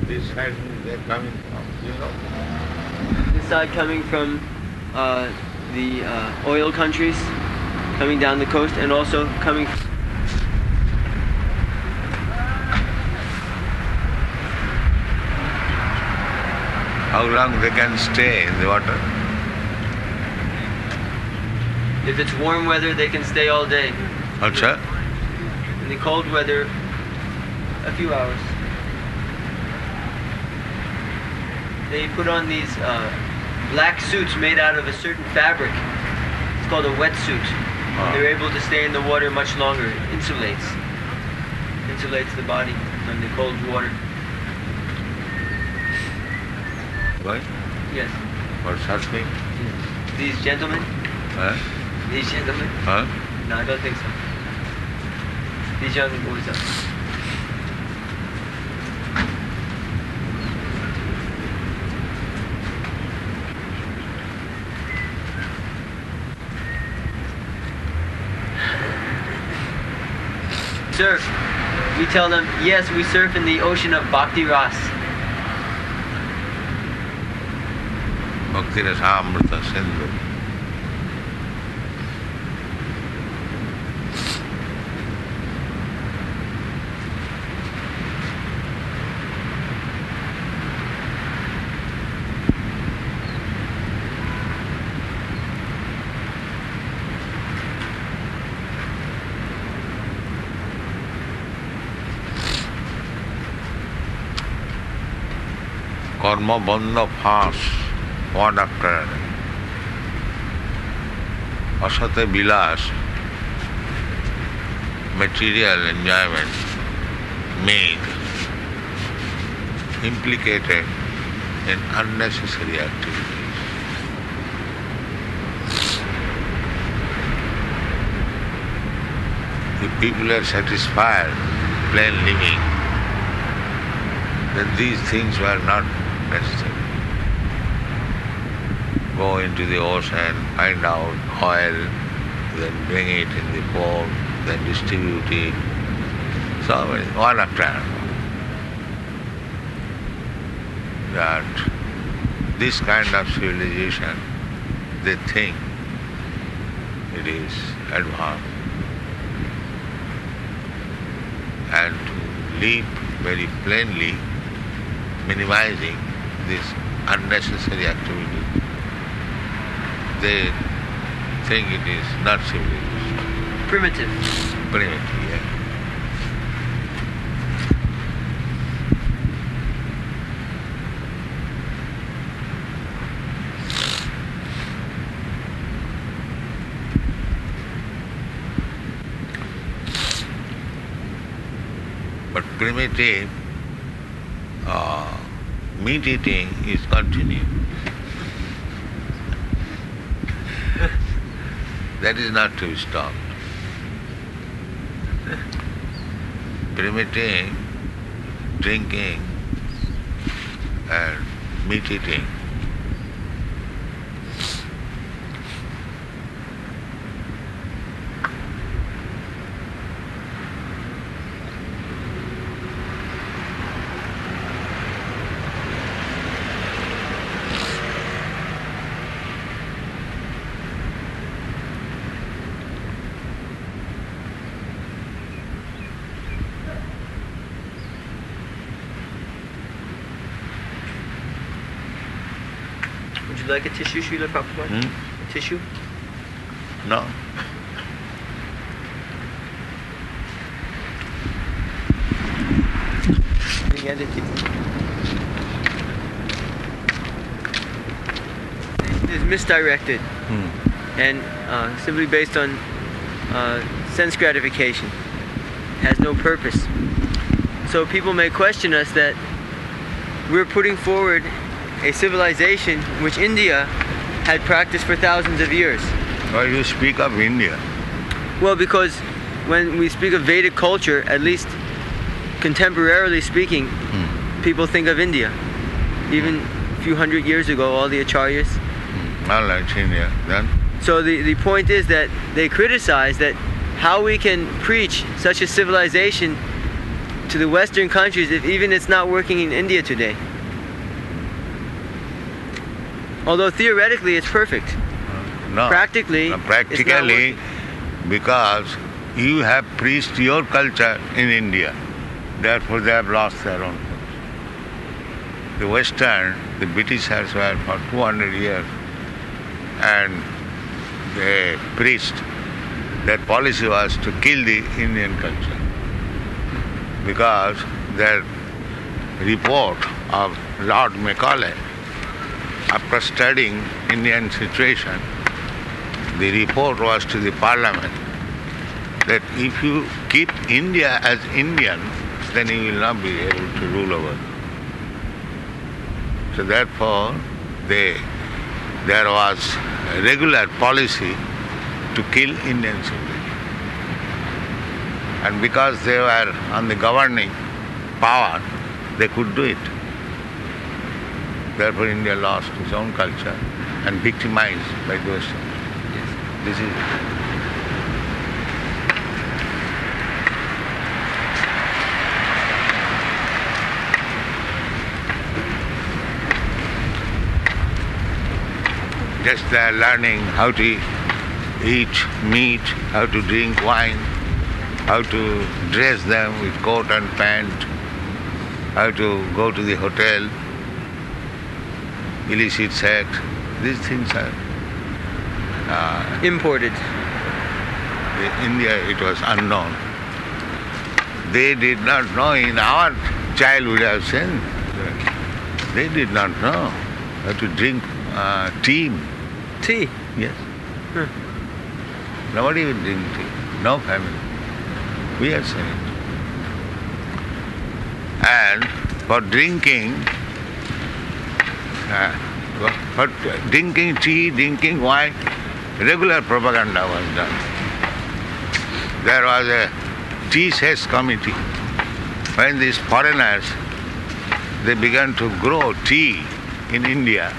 This side they're coming from, you know. This side coming from the oil countries, coming down the coast, and also coming. How long they can stay in the water? If it's warm weather, they can stay all day. Acha? In the cold weather, a few hours. They put on these black suits made out of a certain fabric. It's called a wetsuit. They're able to stay in the water much longer. It insulates the body from the cold water. Why? Yes. For surfing? These gentlemen? Huh? These gentlemen? Huh? No, I don't think so. These young boys are. Surf. We tell them, yes, we surf in the ocean of Bhakti Ras. Bhakti Rasa Amrita Sindhu. Karma bandha ফাঁস, one after another. Asate bilas, material enjoyment, made, implicated in unnecessary activities. If people are satisfied, plain living, then these things were not necessary. Go into the ocean, find out oil, then bring it in the port, then distribute it. So one after another. That this kind of civilization, they think it is advanced. And to live very plainly, minimizing this unnecessary activity, they think it is not civilization. Primitive. Primitive, yeah. But primitive meat eating is continued. That is not to be stopped. Primitive drinking and meat eating Would you like a tissue, Srila Prabhupada? A tissue? No. It is misdirected and simply based on sense gratification. It has no purpose. So people may question us that we're putting forward a civilization which India had practiced for thousands of years. Why you speak of India? Well, because when we speak of Vedic culture, at least contemporarily speaking, people think of India. Even a few hundred years ago, all the acharyas. Not like India, then? So the point is that they criticize that how we can preach such a civilization to the Western countries if even it's not working in India today. Although theoretically it's perfect. No. Practically, No, it's not practically, working. because you have preached your culture in India. Therefore, they have lost their own culture. The Western, the Britishers were for 200 years, and they preached. Their policy was to kill the Indian culture, because their report of Lord Macaulay, after studying Indian situation, the report was to the Parliament that if you keep India as Indian, then you will not be able to rule over. So therefore, there was a regular policy to kill Indian civilization. And because they were on the governing power, they could do it. Therefore, India lost its own culture and victimized by the Western. This is just they are learning how to eat meat, how to drink wine, how to dress them with coat and pant, how to go to the hotel, illicit sex. These things are Imported. in India it was unknown. They did not know. In our childhood, I have seen, they did not know how to drink tea. Tea. Yes. Huh. Nobody will drink tea. No family. We have seen it. And for drinking tea, drinking wine, regular propaganda was done. There was a tea cess committee. When these foreigners, they began to grow tea in India,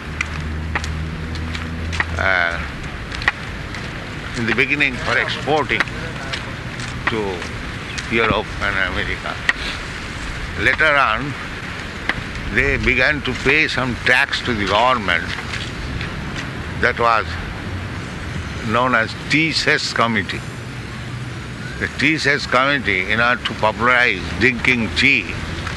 in the beginning for exporting to Europe and America. Later on, they began to pay some tax to the government that was known as Tea Cess Committee. The Tea Cess Committee, in order to popularize drinking tea,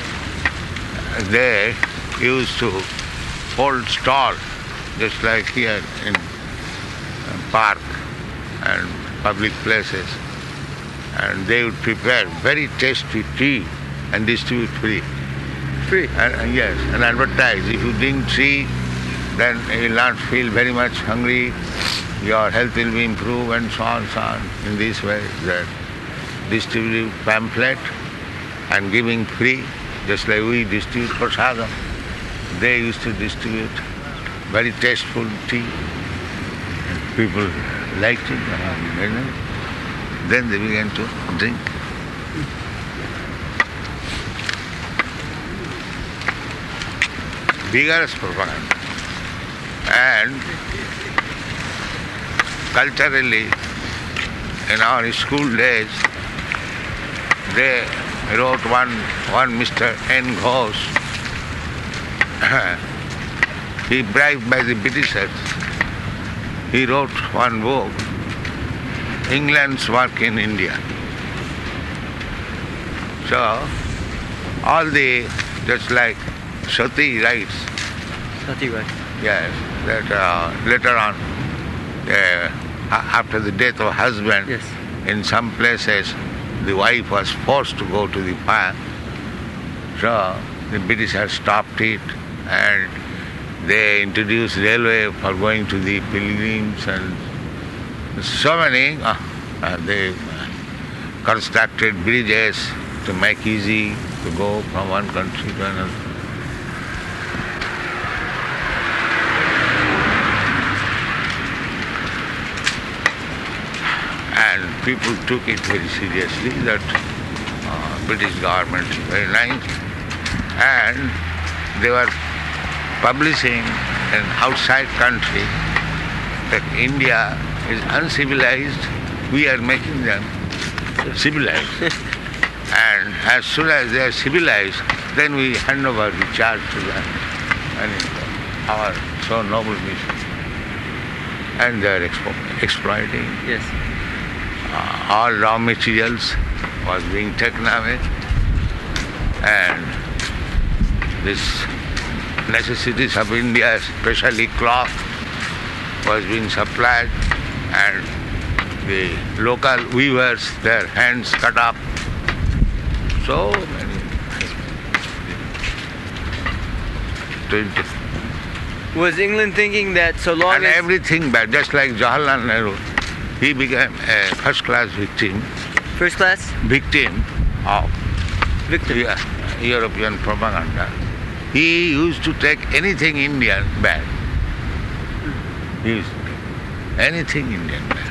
they used to hold stalls, just like here in park and public places, and they would prepare very tasty tea and distribute free. Free. And yes, and advertise. If you drink tea, then you will not feel very much hungry, your health will be improved, and so on, so on. In this way, they distribute pamphlet and giving free, just like we distribute prasadam. They used to distribute very tasteful tea. People liked it, then they began to drink. Vigorous propaganda. And culturally, in our school days, they wrote one Mr. N. Ghosh. He bribed by the Britishers. He wrote one book, England's Work in India. So, all the, just like Sati writes. Sati writes. Yes, that later on, after the death of husband, Yes. in some places, the wife was forced to go to the fire. So the British had stopped it, and they introduced railway for going to the pilgrims, and so many. They constructed bridges to make easy to go from one country to another. And people took it very seriously, that British government is very nice. And they were publishing in outside country that India is uncivilized, we are making them civilized. And as soon as they are civilized, then we hand over the charge to them. And our so noble mission. And they are exploiting. Yes. All raw materials was being taken away. And this necessities of India, especially cloth, was being supplied. And the local weavers, their hands cut up. So many. 20. Was England thinking that so long And as everything bad, just like Jawaharlal Nehru, he became a first-class victim first class of victim? European propaganda. He used to take anything Indian bad. He used to take anything Indian bad.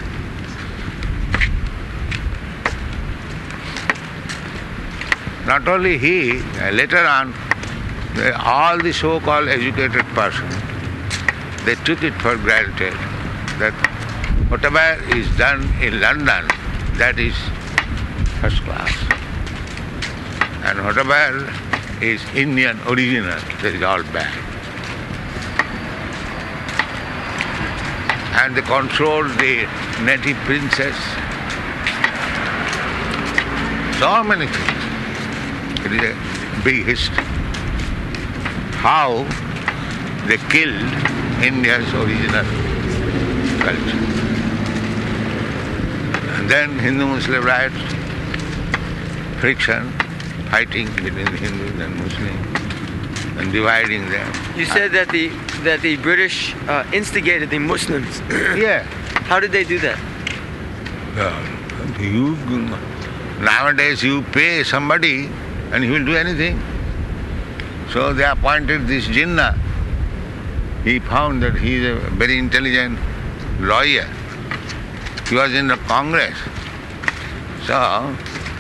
Not only he, later on, all the so-called educated persons, they took it for granted that whatever is done in London, that is first class. And whatever is Indian original, that is all bad. And they controlled the native princess. So many things. It is a big history. How they killed India's original culture. And then Hindu-Muslim riots, friction, fighting between the Hindus and Muslims, and dividing them. You said that the British instigated the Muslims. Yeah. How did they do that? Nowadays you pay somebody and he will do anything. So they appointed this Jinnah. He found that he is a very intelligent lawyer. He was in the Congress. So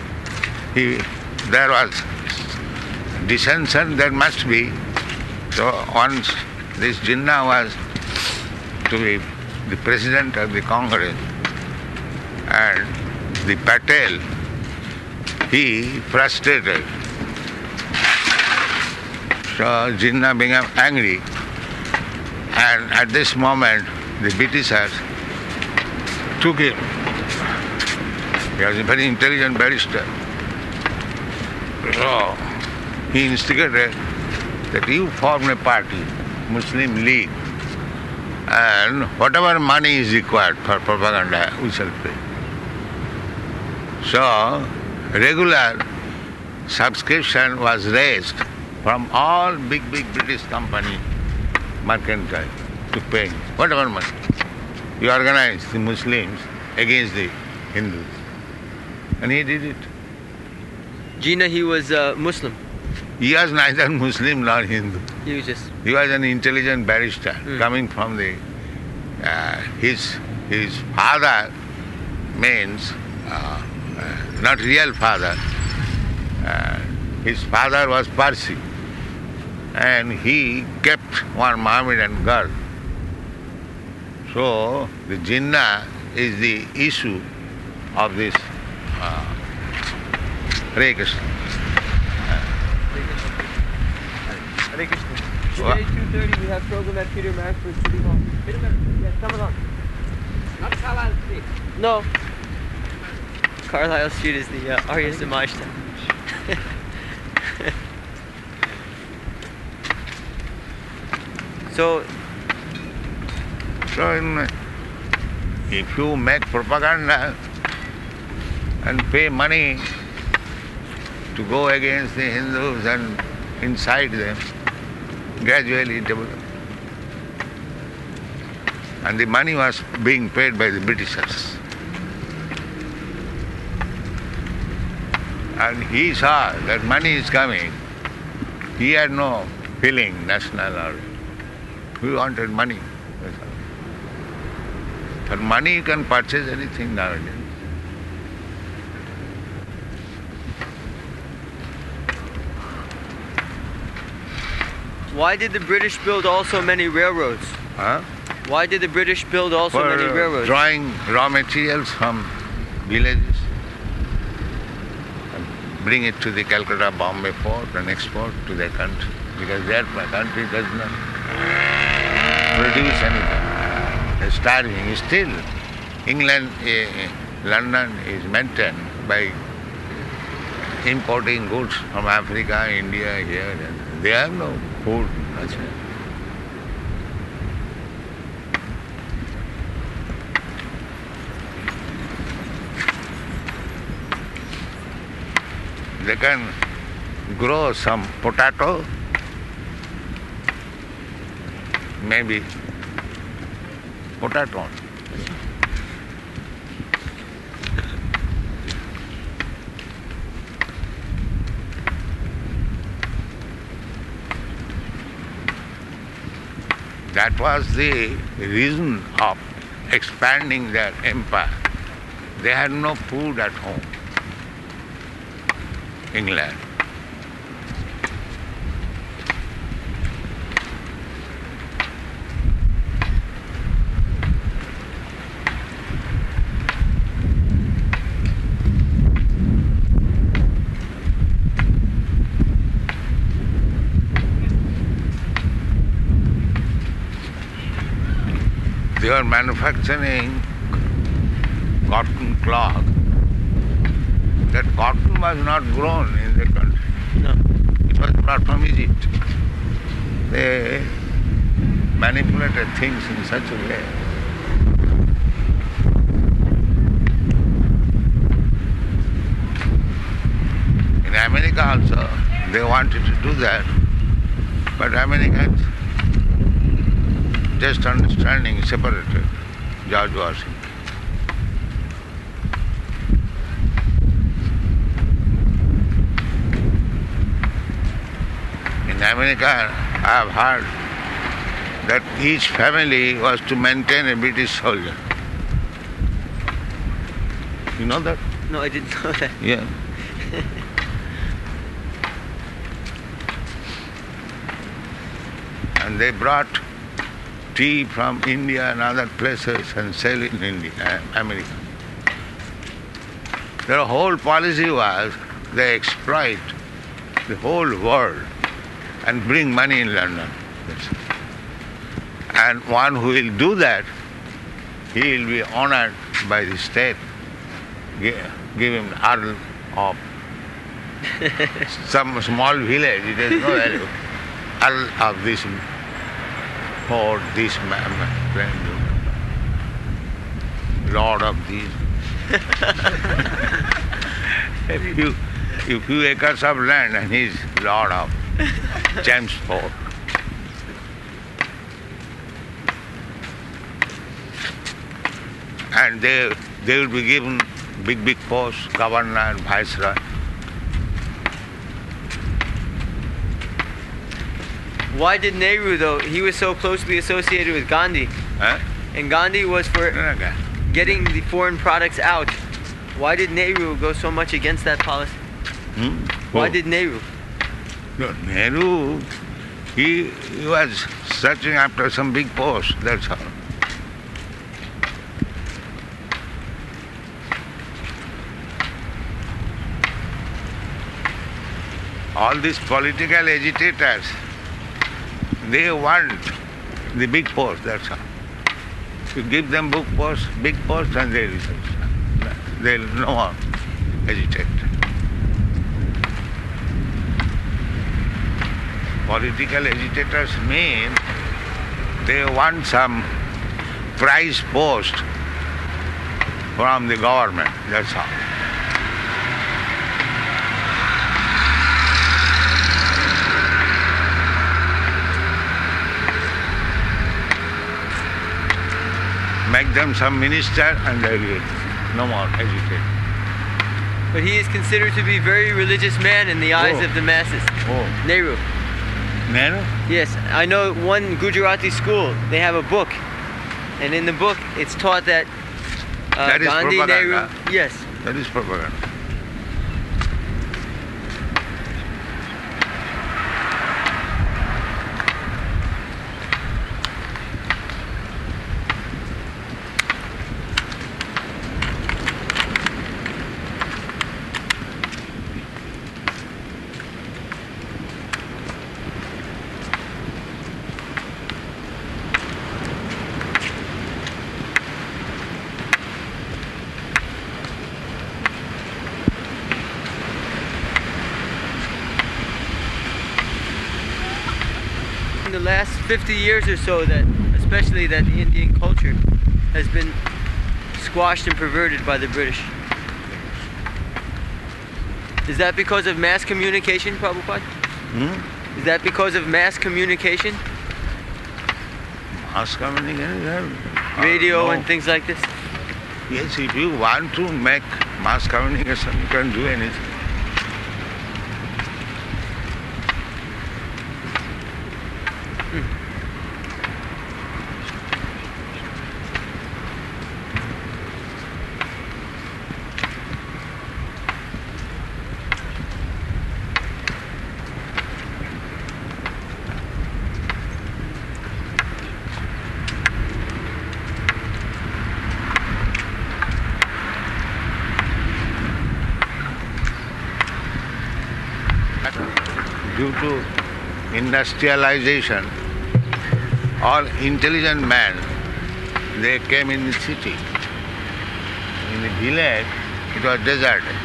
there was dissension, there must be. So once this Jinnah was to be the president of the Congress, and the Patel, he frustrated. So Jinnah became angry, and at this moment the Britishers took him. He was a very intelligent barrister. So he instigated that you form a party, Muslim League, and whatever money is required for propaganda, we shall pay. So regular subscription was raised from all big British company, mercantile, to pay whatever money. You organize the Muslims against the Hindus. And he did it. Jinnah, he was Muslim. He was neither Muslim nor Hindu. He was just... He was an intelligent barrister coming from the... his father means, not real father. His father was Parsi. And he kept one Mohammedan girl. So the Jinnah is the issue of this Hare Krishna. Hare Krishna. Today, 2:30, we have program at Peter Maxford City Hall. Peter Maxford, yes, come along. Not Carlisle Street. No. Carlisle Street is the Arya Samaj temple. So if you make propaganda and pay money to go against the Hindus and incite them, gradually develop. And the money was being paid by the Britishers. And he saw that money is coming. He had no feeling, national or... He wanted money. For money you can purchase anything nowadays. why did the British build also many railroads? Huh? Why did the British build also For many railroads? drawing raw materials from villages. bring it to the Calcutta Bombay port and export to their country, because their country does not produce anything. They're starving. Still, England, London is maintained by importing goods from Africa, India, here. And they have no food. That's right. They can grow some potato, maybe potato. That was the reason of expanding their empire. They had no food at home, England. They were manufacturing cotton cloth. That cotton was not grown in the country. No. It was brought from Egypt. They manipulated things in such a way. In America also, they wanted to do that, but Americans, just understanding, separated George Washington. In America, I have heard that each family was to maintain a British soldier. You know that? No, I didn't know that. Yeah. And they brought tea from India and other places and sell in India, America. Their whole policy was they exploit the whole world and bring money in London. And one who will do that, he will be honored by the state. Give him Earl of some small village, it has no value. Earl of this or this Lord of these. a few acres of land and he is Lord of Chelmsford. And they will be given big posts, governor and viceroy. Why did Nehru, though, he was so closely associated with Gandhi, Huh? and Gandhi was for getting the foreign products out. Why did Nehru go so much against that policy? Why did Nehru? No, Nehru, he was searching after some big post, that's all. All these political agitators, they want the big post, that's all. You give them big post and they'll no more agitate. Political agitators mean they want some prize post from the government, that's all. Make them some minister and they will no more agitate. But he is considered to be a very religious man in the eyes of the masses. Nehru. Nehru? Yes, I know one Gujarati school, they have a book. And in the book, it's taught that That is Gandhi, propaganda. Nehru... Yes. That is propaganda. the last 50 years or so that, especially that the Indian culture has been squashed and perverted by the British. Is that because of mass communication, Prabhupada? Is that because of mass communication? Mass communication? Radio No. and things like this? Yes, if you want to make mass communication, you can do anything. Due to industrialization, all intelligent men, they came in the city. In the village, it was deserted.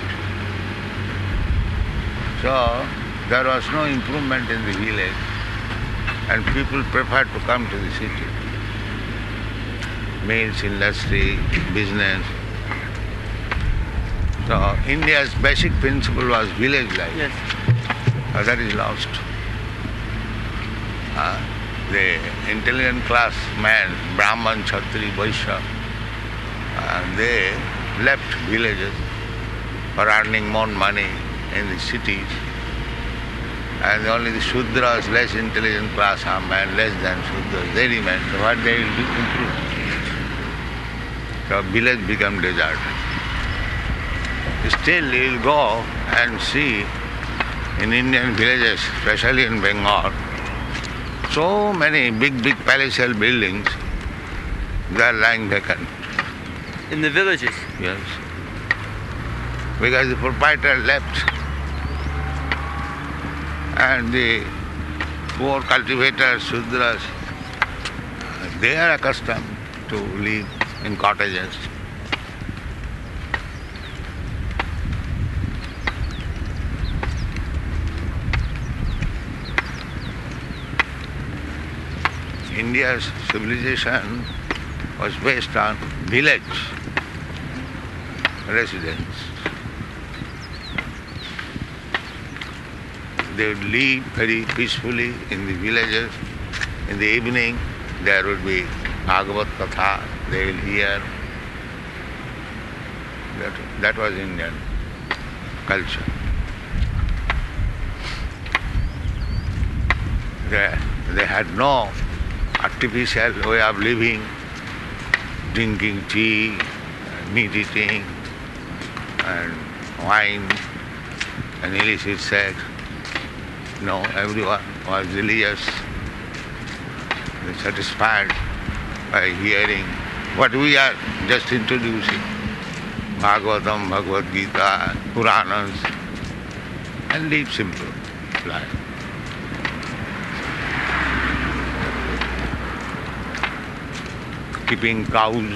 So, there was no improvement in the village, and people preferred to come to the city. Mills, industry, business. So, India's basic principle was village life. Yes. That is lost. The intelligent class man, Brahman, Kshatri, Vaishya, they left villages for earning more money in the cities. And only the Shudras, less intelligent class are men, less than Shudras, they remain. So what they will do? Improve. So village become desert. Still you will go and see in Indian villages, especially in Bengal, so many big palatial buildings, they are lying vacant. In the villages? Yes. Because the proprietor left and the poor cultivators, Shudras, they are accustomed to live in cottages. India's civilization was based on village residents. They would live very peacefully in the villages. In the evening, there would be Bhagavad Katha, they will hear. That was Indian culture. They had no artificial way of living, drinking tea, meat eating, and wine, and illicit sex. No, everyone was religious. They satisfied by hearing what we are just introducing. Bhagavatam, Bhagavad Gita, Puranas, and live simple life. Keeping cows.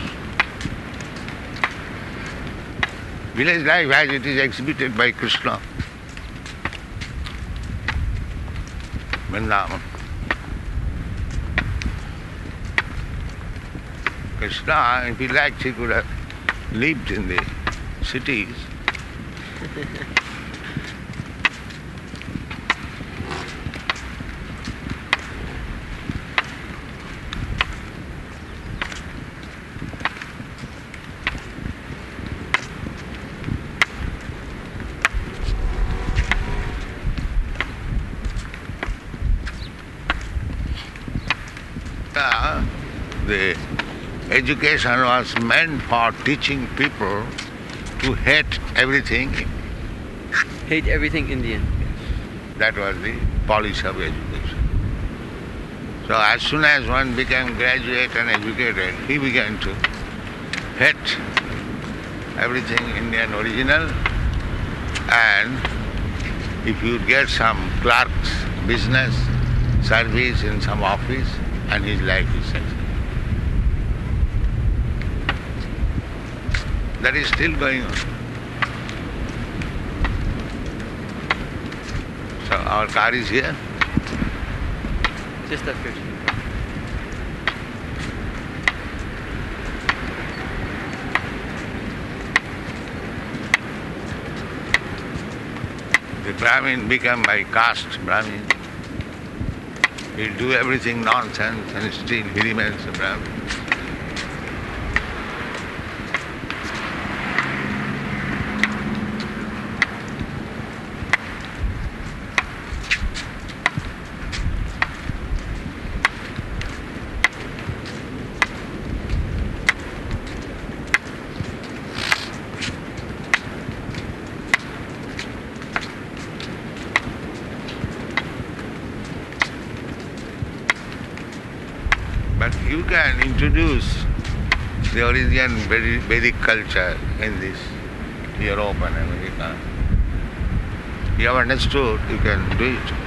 Village life as it is exhibited by Krishna. Vrindavan. Krishna, if he liked, he could have lived in the cities. The education was meant for teaching people to hate everything. Hate everything Indian. That was the policy of education. So as soon as one became graduate and educated, he began to hate everything Indian original, and if you get some clerk's business, service in some office, and his life is settled. That is still going on. So our car is here. Just up here. The Brahmin become by caste Brahmin. He'll do everything nonsense and still he remains a Brahmin. But you can introduce the origin Vedic culture in this Europe and America. You have understood, you can do it.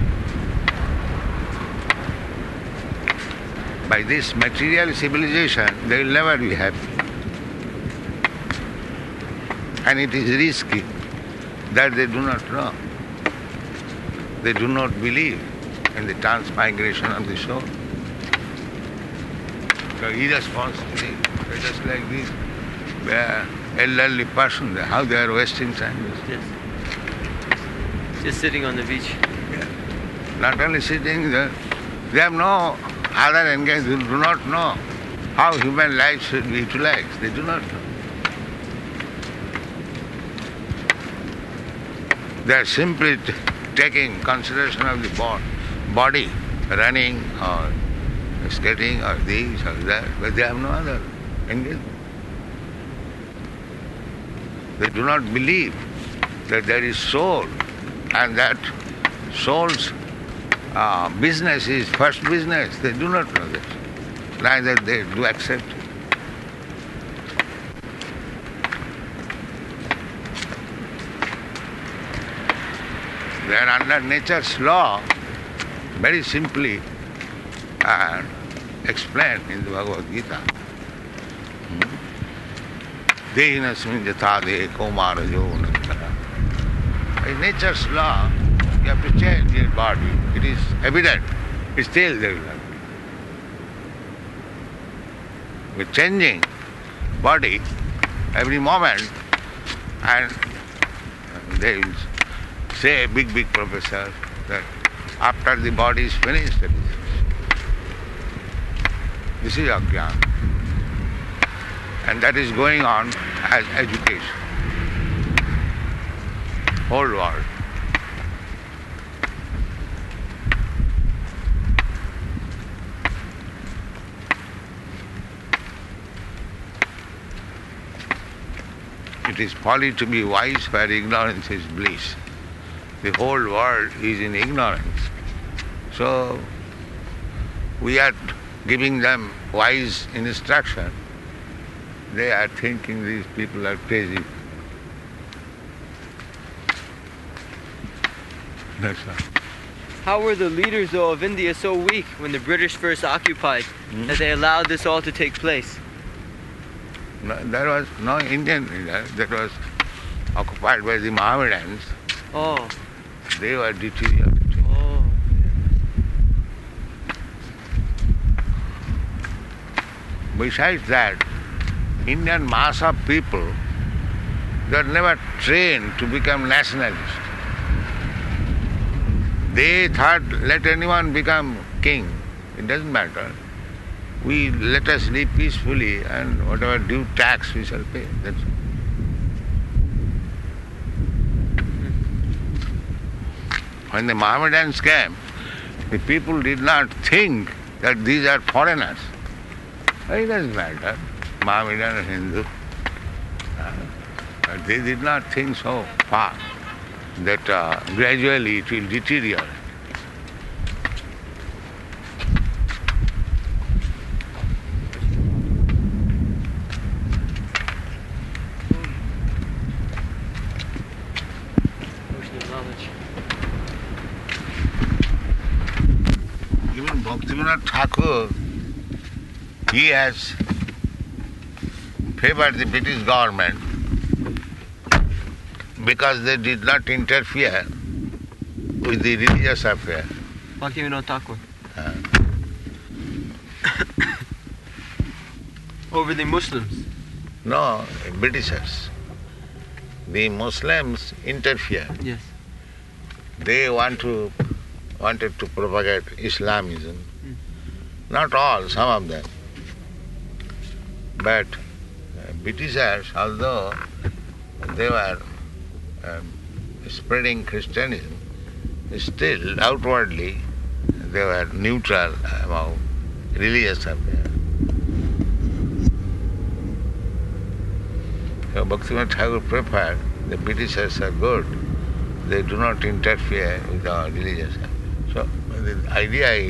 By this material civilization, they will never be happy. And it is risky that they do not know. They do not believe in the transmigration of the soul. So irresponsibility, just like this elderly person, how they are wasting time. Yes. Just sitting on the beach. Yeah. Not only sitting there, they have no other engagement, they do not know how human life should be utilized. They do not know. They are simply taking consideration of the body, running or skating or this or that, but they have no other engagement. They do not believe that there is soul and that soul's business is first business. They do not know that. Neither they do accept it. They are under nature's law, very simply explained in the Bhagavad Gita. Dehinasmin jatade komarajo nantara. By nature's law, you have to change your body. It is evident. Still there will have to be. We're changing body every moment, and they will say, big professor, that after the body is finished, this is Ajnana. And that is going on as education. Whole world. It is folly to be wise where ignorance is bliss. The whole world is in ignorance. So we are giving them wise instruction. They are thinking these people are crazy. That's all. How were the leaders, though, of India so weak when the British first occupied that they allowed this all to take place? No, there was no Indian leader that was occupied by the Mohammedans. Oh. They were deteriorated. Oh. Besides that, Indian mass of people, they were never trained to become nationalists. They thought, let anyone become king. It doesn't matter. Let us live peacefully and whatever due tax we shall pay. That's all. When the Mohammedans came, the people did not think that these are foreigners. It doesn't matter, Mohammedan or Hindu. But they did not think so far that gradually it will deteriorate. Even Bhaktivinoda Thakur, he has favored the British government because they did not interfere with the religious affair. Bhaktivinoda Thakur. Over the Muslims. No, Britishers. The Muslims interfered. Yes. They wanted to propagate Islamism. Not all, some of them. But Britishers, although they were spreading Christianism, still outwardly they were neutral about religious affairs. So Bhaktivinoda Thakur preferred the Britishers are good. They do not interfere with our religious affairs. So the idea is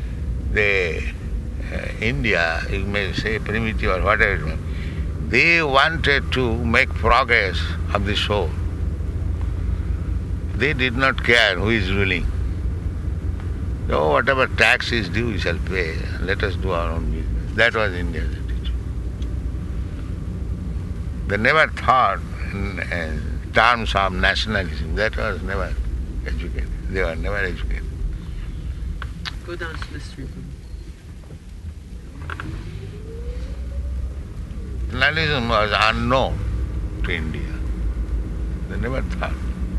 India, you may say primitive or whatever it may be, they wanted to make progress of the soul. They did not care who is ruling. So whatever tax is due, we shall pay. Let us do our own business. That was India's attitude. They never thought in terms of nationalism. That was never educated. They were never educated. Go down to the street. Nationalism was unknown to India. They never thought.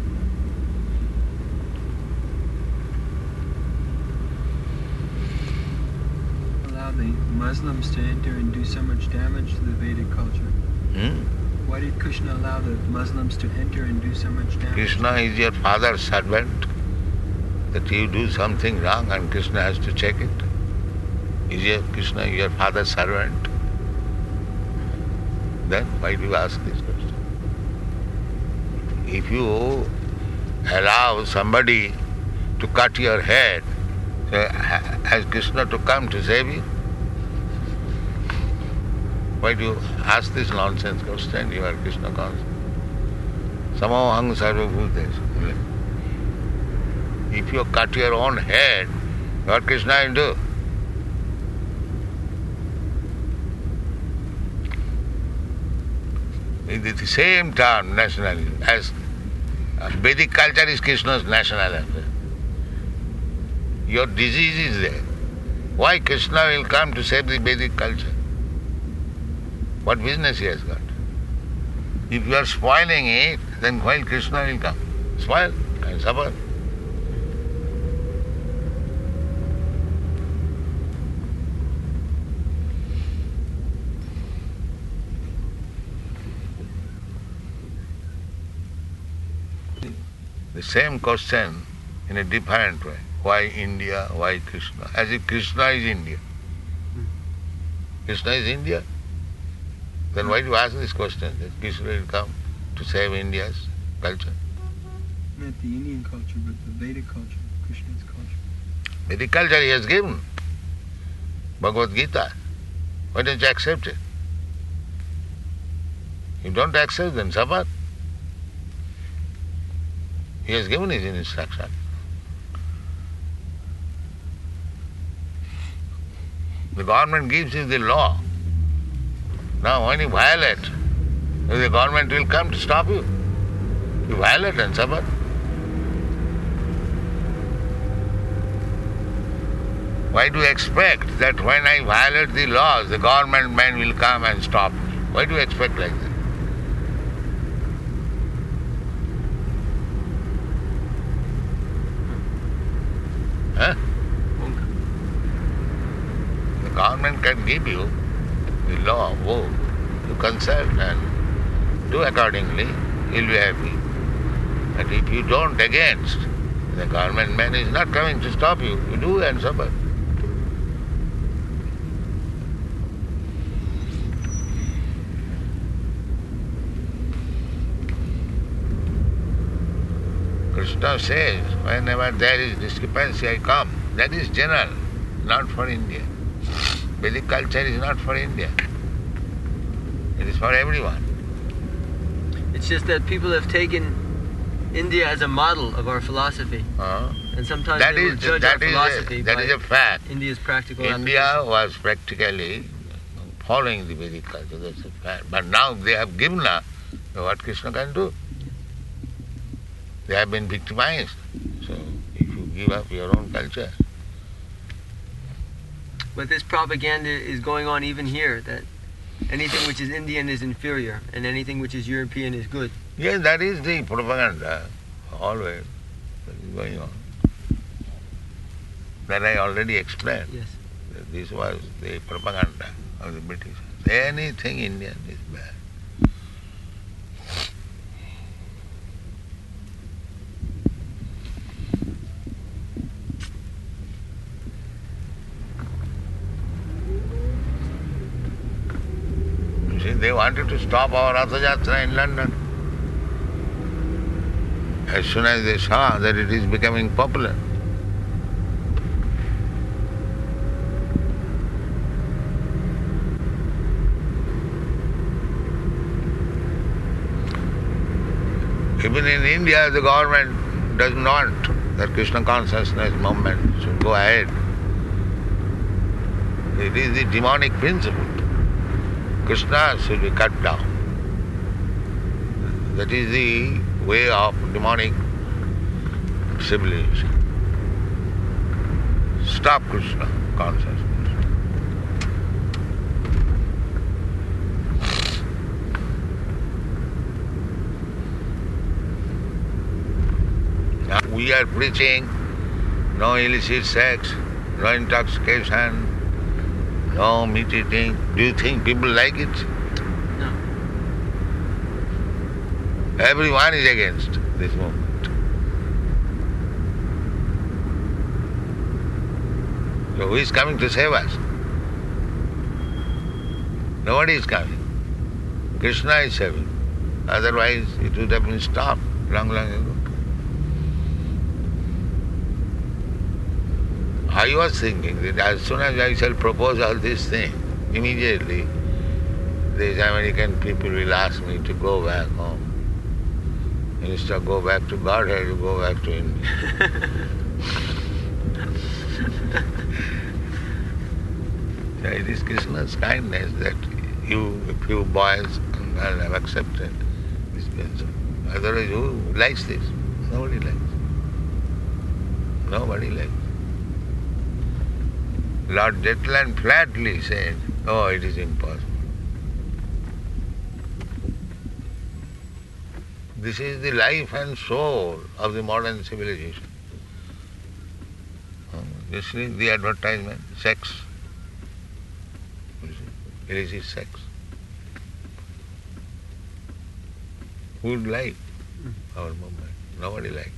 Allow the Muslims to enter and do so much damage to the Vedic culture? Why did Krishna allow the Muslims to enter and do so much damage? Krishna is your father's servant. That you do something wrong and Krishna has to check it. Is Krishna your father's servant? Then why do you ask this question? If you allow somebody to cut your head, has Krishna to come to save you? Why do you ask this nonsense question? You are Krishna conscious. Samahang sarvabhutesh. If you cut your own head, what Krishna will do? It is the same term, nationalism, as Vedic culture is Krishna's national affair. Your disease is there. Why Krishna will come to save the Vedic culture? What business he has got? If you are spoiling it, then why Krishna will come? Spoil and suffer. The same question in a different way. Why India? Why Krishna? As if Krishna is India. Krishna is India? Then why do you ask this question? That Krishna will come to save India's culture? Not the Indian culture, but the Vedic culture, Krishna's culture. Vedic culture he has given. Bhagavad Gita. Why don't you accept it? You don't accept, then suffer. He has given his instruction. The government gives you the law. Now when you violate, the government will come to stop you. You violate and suffer. Why do you expect that when I violate the laws, the government man will come and stop me? Why do you expect like that? Huh? The government can give you the law of war. You consult and do accordingly, you'll be happy. But if you don't against, the government man is not coming to stop you. You do and suffer. Krishna says, whenever there is discrepancy, I come. That is general, not for India. Vedic culture is not for India. It is for everyone. It's just that people have taken India as a model of our philosophy. And sometimes they will judge our philosophy that by is a fact. India's practical India application. was practically following the Vedic culture, that's a fact. But now they have given up what Krishna can do. They have been victimized. So if you give up your own culture, But this propaganda is going on even here, that anything which is Indian is inferior and anything which is European is good. Yes, that is the propaganda, always that is going on. That I already explained. Yes. That this was the propaganda of the British. Anything Indian is bad. You see, they wanted to stop our Ratha Yatra in London. As soon as they saw that it is becoming popular. Even in India, the government does not that Krishna consciousness movement should go ahead. It is the demonic principle. Krishna should be cut down. That is the way of demonic civilization. Stop Krishna consciousness. Now we are preaching no illicit sex, no intoxication, no meat eating. Do you think people like it? No. Everyone is against this movement. So who is coming to save us? Nobody is coming. Krishna is saving. Otherwise it would have been stopped long ago. I was thinking that as soon as I shall propose all this thing, immediately these American people will ask me to go back home. Instead of go back to Godhead, you go back to India. So it is Krishna's kindness that a few boys and girls have accepted this principle. Otherwise, who likes this? Nobody likes. Nobody likes. Lord Jetland flatly said, oh, it is impossible. This is the life and soul of the modern civilization. You see the advertisement, sex. Illicit sex. Who would like our movement? Nobody likes.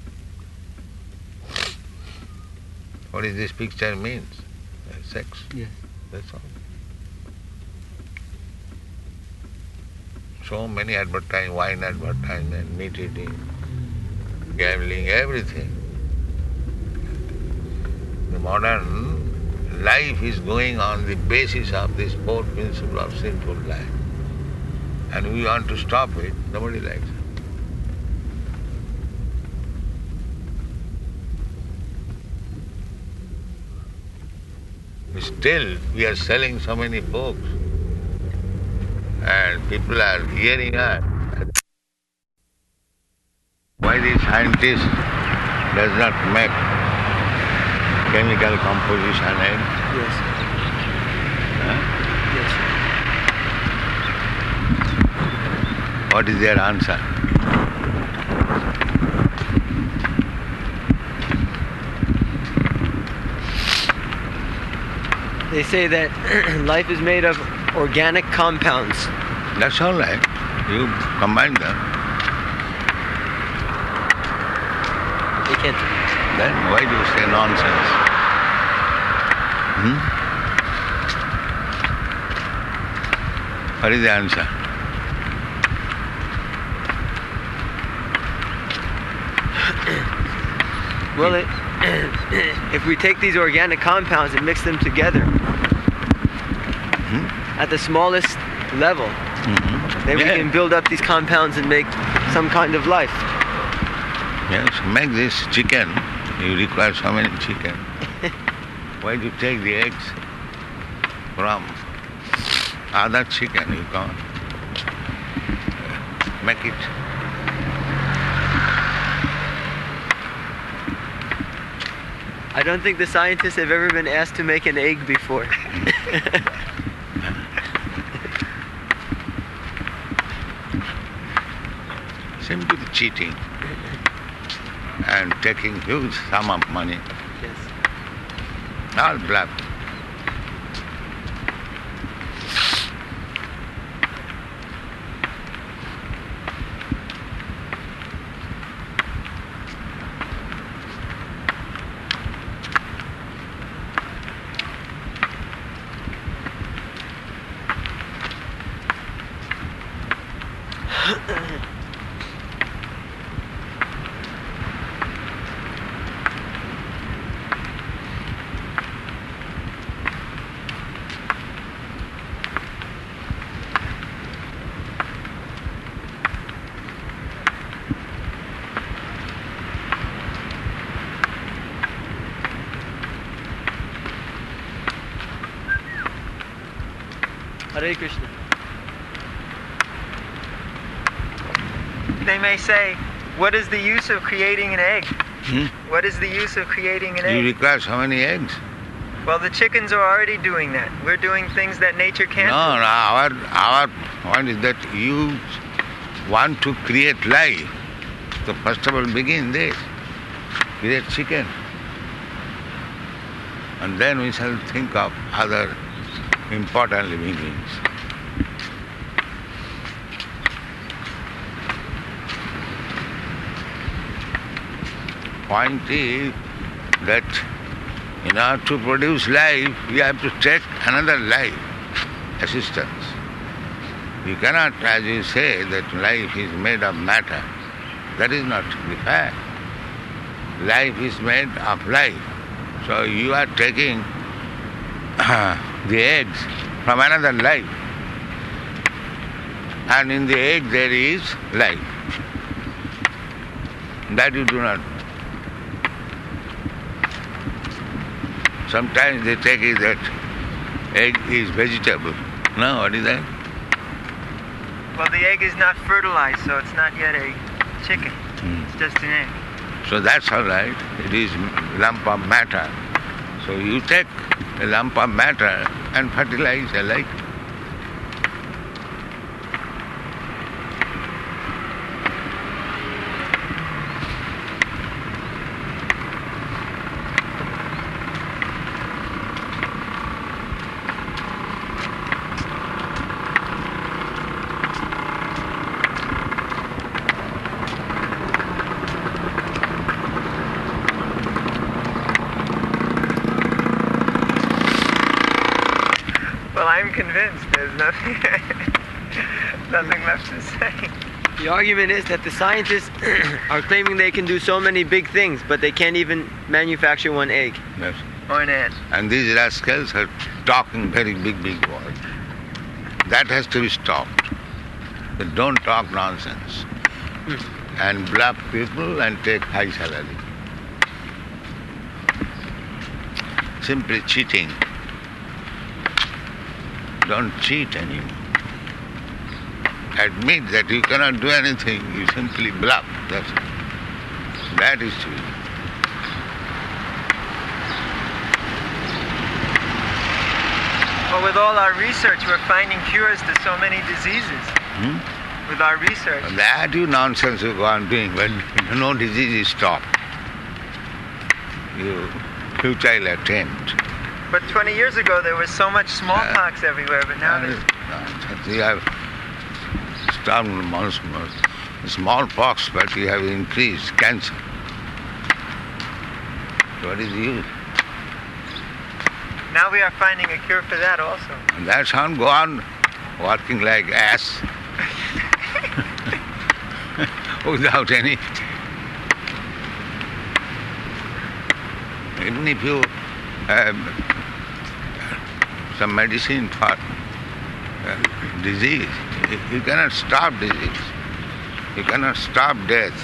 What is this picture means? Sex. Yes. That's all. So many advertising, wine advertisement, meat eating, gambling, everything. The modern life is going on the basis of this four principle of sinful life. And we want to stop it, nobody likes it. Still, we are selling so many books and people are hearing us. Why the scientist does not make chemical composition? Yes. Huh? Yes. What is their answer? They say that life is made of organic compounds. That's all right. You combine them. They can't. Then why do you say nonsense? What is the answer? Well, if we take these organic compounds and mix them together at the smallest level, then we can build up these compounds and make some kind of life. Yes, make this chicken. You require so many chicken. Why do you take the eggs from other chicken? You can't make it. I don't think the scientists have ever been asked to make an egg before. Simply cheating and taking huge sum of money. Yes. All bluff. Hare Krishna. They may say, what is the use of creating an egg? Hmm? What is the use of creating an You egg? require so many eggs. Well, the chickens are already doing that. We're doing things that nature can't No, do. no, our point is that you want to create life. So first of all begin this. Create chicken. And then we shall think of other important living beings. Point is that in order to produce life, we have to take another life assistance. You cannot, as you say, that life is made of matter. That is not the fact. Life is made of life. So you are taking the eggs from another life. And in the egg there is life. That you do not. Sometimes they take it that egg is vegetable. No, what is that? Well, the egg is not fertilized, so it's not yet a chicken. It's just an egg. So that's all right. It is lump of matter. So you take a lump of matter and fertilize alike. Well, I'm convinced there's nothing, nothing left to say. The argument is that the scientists are claiming they can do so many big things, but they can't even manufacture one egg. Yes. Or an ant. And these rascals are talking very big words. That has to be stopped. They don't talk nonsense and bluff people and take high salary. Simply cheating. Don't cheat anymore. Admit that you cannot do anything, you simply bluff. That is true. Well, with all our research, we're finding cures to so many diseases. With our research. That you nonsense you go on doing when no disease is stopped. You futile attempt. But 20 years ago, there was so much smallpox everywhere, but now there's... You have stopped smallpox, but you have increased cancer. What is the use? Now we are finding a cure for that also. And that's how go on working like ass without any. Even if you have some medicine for disease, you cannot stop disease. You cannot stop death.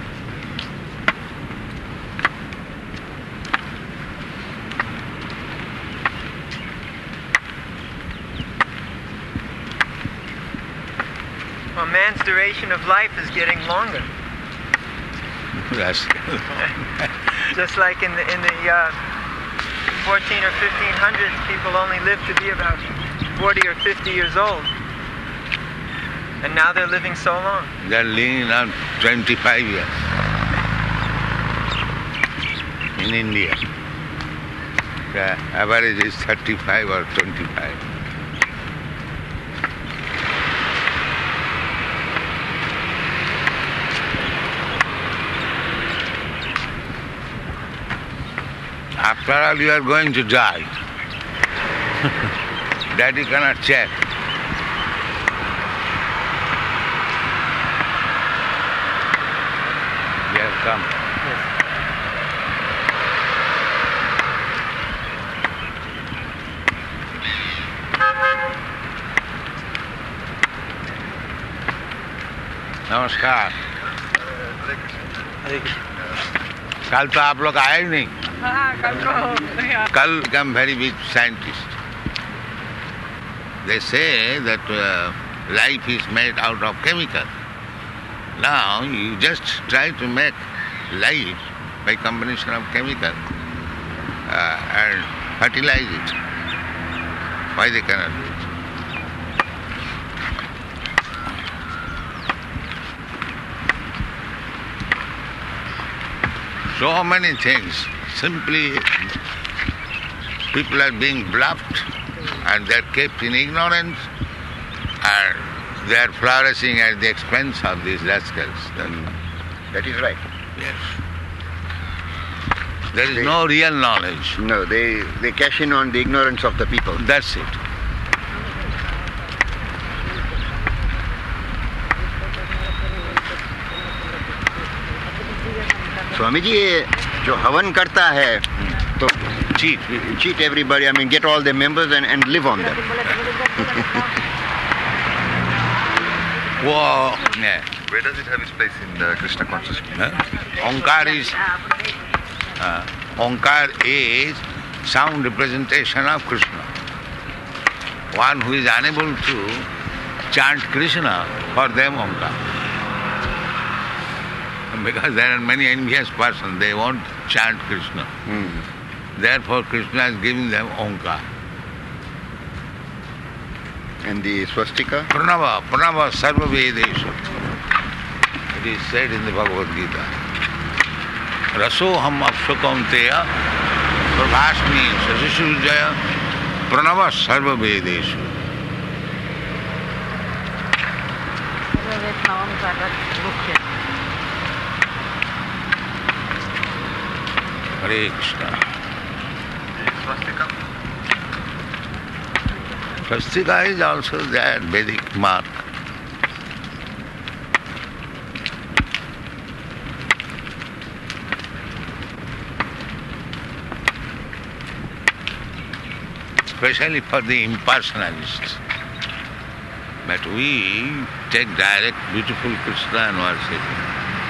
Well, man's duration of life is getting longer. Rascal. Just like in the 14 or 1500s, people only lived to be about 40 or 50 years old. And now they're living so long. They're living around 25 years in India. The average is 35 or 25. After all, you are going to die. That you cannot check. You have come. नमस्कार। कल तो आप लोग आए ही नहीं। कल become very big scientist. They say that life is made out of chemical. Now you just try to make life by combination of chemical and fertilize it. Why they cannot do it? So many things. Simply people are being bluffed and they are kept in ignorance and they are flourishing at the expense of these rascals. That is right. Yes. There is no real knowledge. No, they cash in on the ignorance of the people. That's it. Swami ji ये जो हवन करता है तो cheat everybody, I mean get all the members and live on them. Whoa. Yeah. Where does it have its place in the Krishna consciousness? Onkar is sound representation of Krishna. One who is unable to chant Krishna, for them Onkar. Because there are many envious persons, they won't chant Krishna. Therefore Krishna is giving them Onkar. And the swastika? Pranava sarva vedeshu. It is said in the Bhagavad Gita. Rasoham apsukaunteya prabhasmi sasishujaya pranava sarva vedeshu. Hare Krishna. Swastika? Swastika is also there, Vedic mark. Especially for the impersonalists. But we take direct, beautiful Krishna and worship him.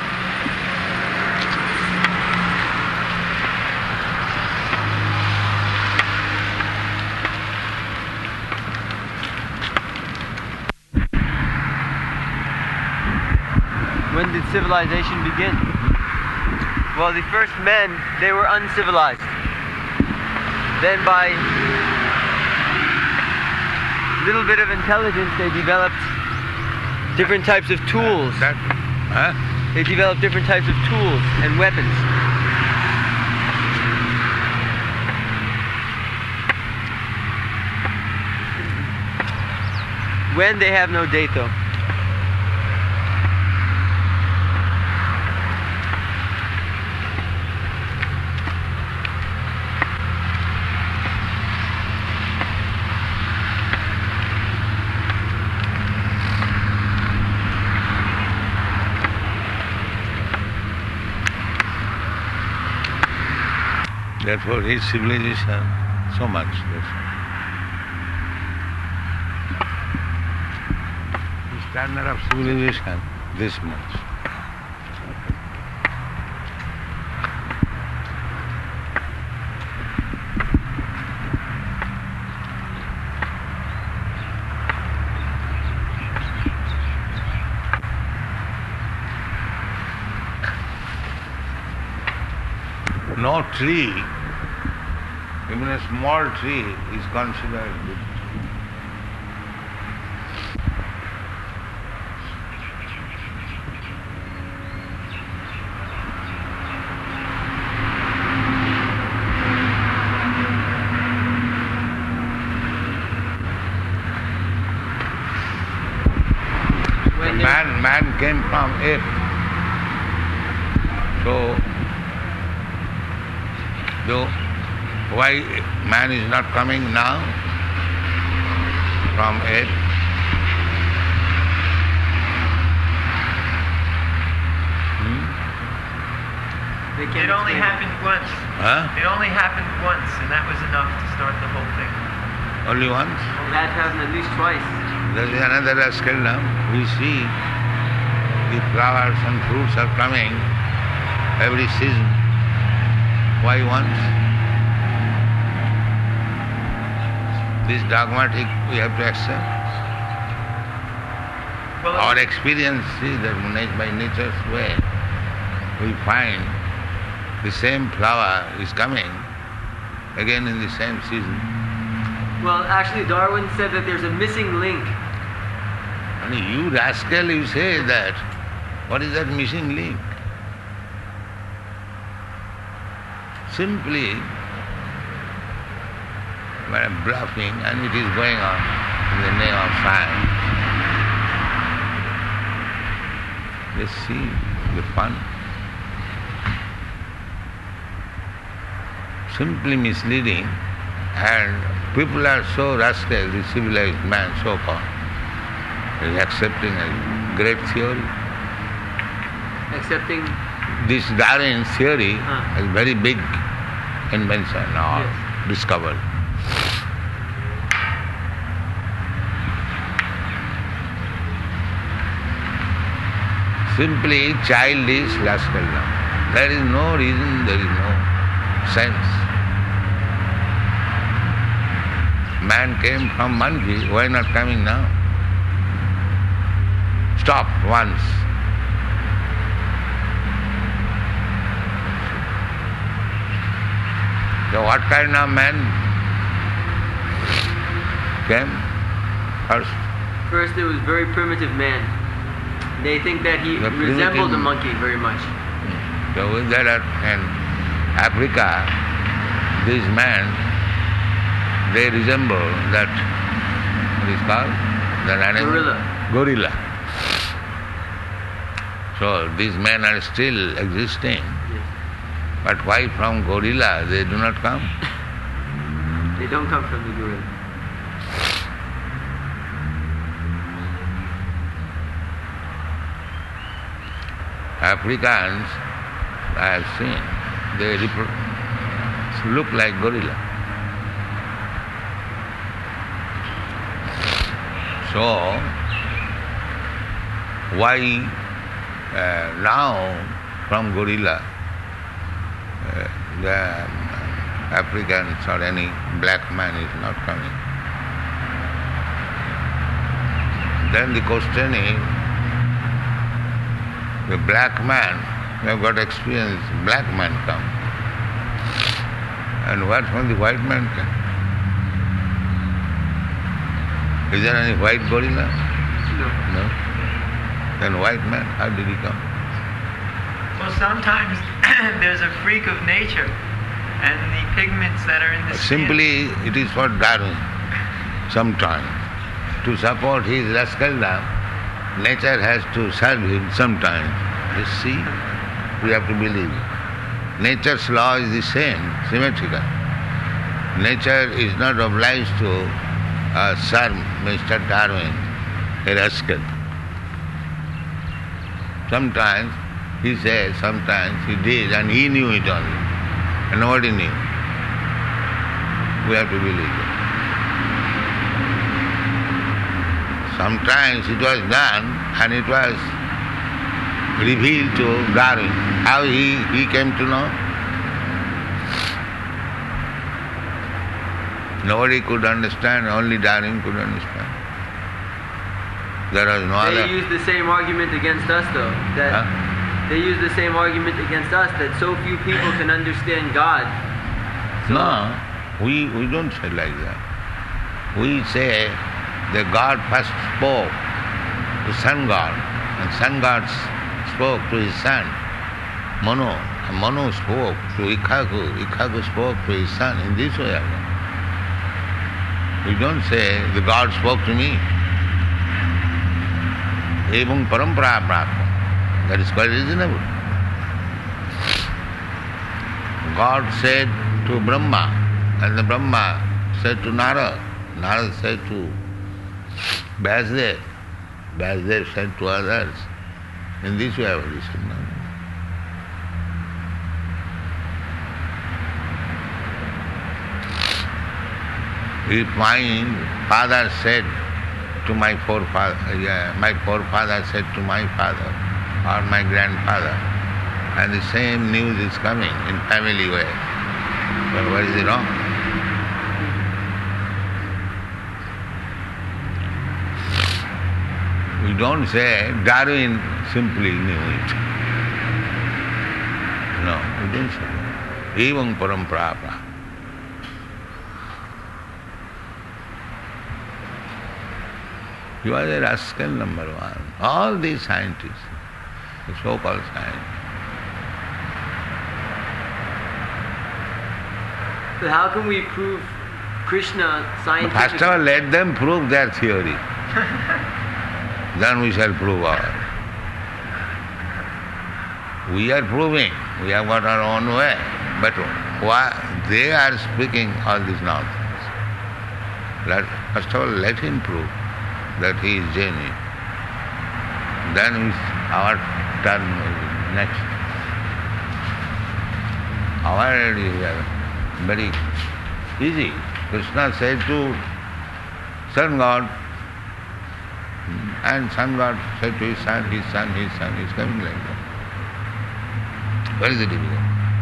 When did civilization begin? Well, the first men, they were uncivilized. Then by a little bit of intelligence, they developed different types of tools. They developed different types of tools and weapons. When they have no date though. Therefore his civilization so much. The standard of civilization this much. no tree, even a small tree, is considered good. Man came from ape. So why man is not coming now from ape? It only happened once. Huh? It only happened once, and that was enough to start the whole thing. Only once? That happened at least twice. There is another rascal now. We see the flowers and fruits are coming every season. Why once? This dogmatic we have to accept. Well, Our experience is that by nature's way we find the same flower is coming again in the same season. Well, actually, Darwin said that there's a missing link. I mean, you rascal, you say that. What is that missing link? Simply by bluffing, and it is going on in the name of science. Just see the fun. Simply misleading, and people are so rascal, the civilized man so-called, is accepting a great theory. Accepting This Darwin's theory is very big invention or discovered. Simply childish rascal now. There is no reason, there is no sense. Man came from monkey, why not coming now? Stop once. So what kind of man came first? First, it was very primitive man. They think that he The resembled primitive- a monkey very much. So there are in Africa, these men, they resemble that, what is called? That animal? Gorilla. Gorilla. So these men are still existing. Yes. But why from gorilla they do not come? They don't come from the gorilla. Africans, I have seen, they look like gorilla. So, why now from gorilla the Africans or any black man is not coming? Then the question is, the black man, we have got experience, black man come. And what from the white man come? Is there any white gorilla? No. Then white man, how did he come? Well, sometimes there's a freak of nature, and the pigments that are in the skin. Simply, it is for Darwin, sometimes. To support his rascaldom, nature has to serve him sometimes. You see, we have to believe. Nature's law is the same, symmetrical. Nature is not obliged to serve Mr. Darwin, a rascal. Sometimes he says, sometimes he did, and he knew it only. And nobody knew. We have to believe it. Sometimes it was done and it was revealed to Darwin. How he came to know? Nobody could understand, only Darwin could understand. There was no other. They use the same argument against us, though. That They use the same argument against us that so few people can understand God. So, No, we don't say like that. We say that God first spoke to Sun God, and Sun God spoke to his son, Manu. And Manu spoke to Ikhaku. Ikhaku spoke to his son in this way. We don't say the God spoke to me. Evam parampara prapta. That is quite reasonable. God said to Brahma, and the Brahma said to Narada. Narada said to Vasudev. Vasudev said to others. In this way I have listened now. If my father said to my forefather, my forefather said to my father or my grandfather, and the same news is coming in family way, well, what is it wrong? We don't say Darwin simply knew it. No, we don't say that. Evam parampara prapta. You are the rascal number one. All these scientists, the so-called scientists. But how can we prove Krishna scientifically? First of all, let them prove their theory. Then we shall prove ours. We are proving. We have got our own way. But why they are speaking all this nonsense? First of all, let him prove that he is genuine. Then our turn will be next. Our is very easy. Krishna said to Sun God, and Sun God said to his son is coming like that. What is the difficult?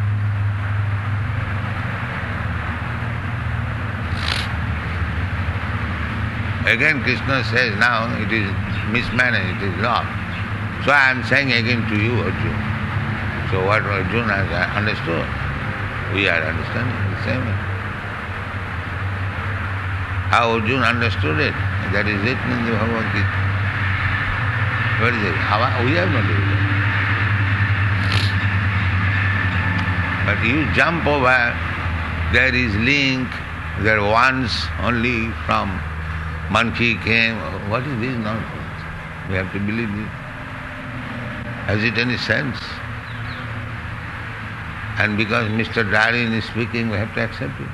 Again Krishna says, now it is mismanaged, it is not. So I am saying again to you, Arjuna. So what Arjuna has understood, we are understanding the same way. How Arjuna understood it, that is written in the Bhagavad Gita. What is it? We have not read it. But you jump over, there is link, there once only from monkey came. What is this nonsense? We have to believe this. Has it any sense? And because Mr. Darwin is speaking, we have to accept it.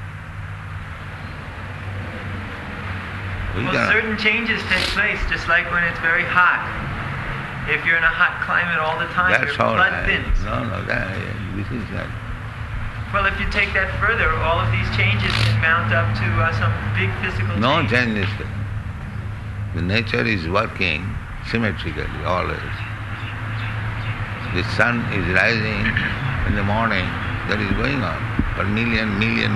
Well, certain changes take place, just like when it's very hot. If you're in a hot climate all the time, That's your all blood right. thins. This is that. Well, if you take that further, all of these changes can mount up to some big physical No change. changes. The nature is working symmetrically always. The sun is rising in the morning, that is going on for millions of years.